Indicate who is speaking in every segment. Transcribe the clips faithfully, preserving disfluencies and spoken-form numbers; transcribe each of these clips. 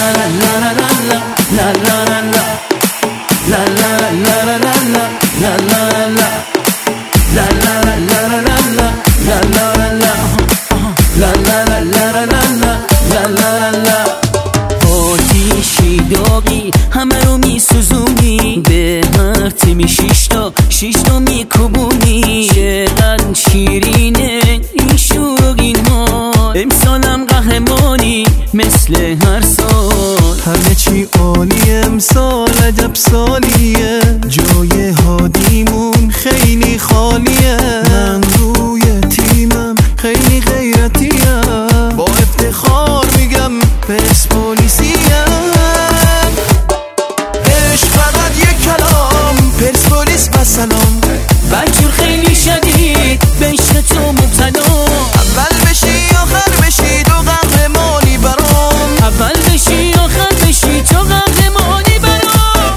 Speaker 1: آتیشی داغی همه رو میسوزونی، به هر تیمی شیشتا شیشتا میکوبونی. چقدر شیرینه این شوق ما، امسالم قهرمانی مثل هر سال.
Speaker 2: همه چی عالی امسال، عجب سالیه، جای هادیمون خیلی خالیه. من روی تیمم خیلی غیرتیم، با افتخار میگم پرسپولیسیم. عشق فقط یک کلام، پرسپولیس و سلام.
Speaker 1: بچور خیلی شدید به عشق تو مبتلا،
Speaker 2: اول بشی آخر بشی تو قهرمانی برام.
Speaker 1: اول بشی آخر بشی تو قهرمانی برام.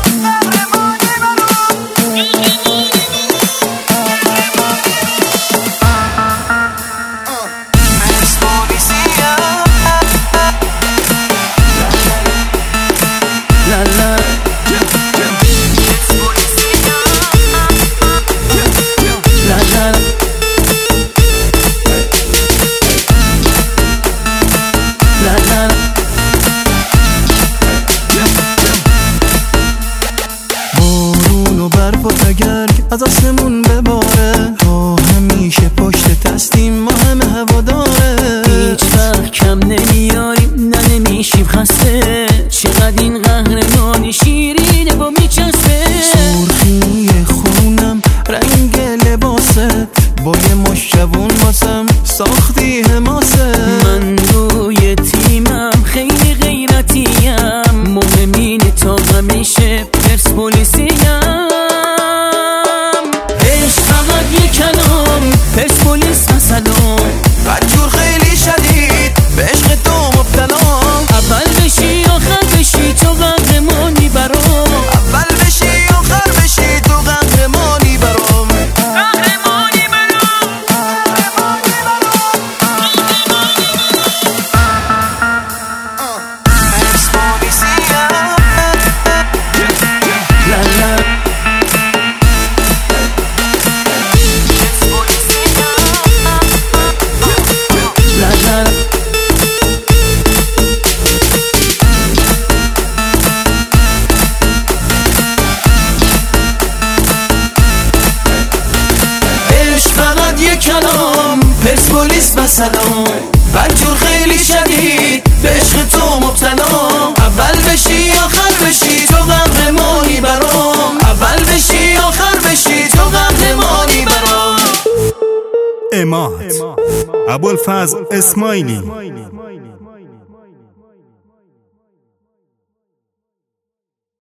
Speaker 2: از آسمون بباره، ما همیشه پشت دستیم، ما همه هواداره.
Speaker 1: هیچ وقت کم نمیاریم نه نمیشیم خسته، چقدر این قهرمانی شیرینه با میچسبه.
Speaker 2: سرخی خونم رنگ لباست، با یه مشتبون واسم ساختی حماست.
Speaker 1: من روی تیمم خیلی غیرتیم، مهم اینه تا همیشه پرسپولیسیم. پرسپولیس و سلام،
Speaker 2: بچور خیلی شدید به عشق تو مبتلا.
Speaker 1: اول بشی آخر بشی تو قهرمانی برام.
Speaker 2: اول بشی آخر بشی تو قهرمانی برام.
Speaker 1: قهرمانی برام.
Speaker 2: پرسپولیسیم.
Speaker 1: لا لا
Speaker 2: کلام، پرسپولیس و سلام. بچور خیلی شدید به عشق تو مبتلا، اول بشی آخر بشی تو قهرمانی برام. اول بشی آخر بشی تو قهرمانی برام.
Speaker 3: اماد ابوالفضل اسماعیلی.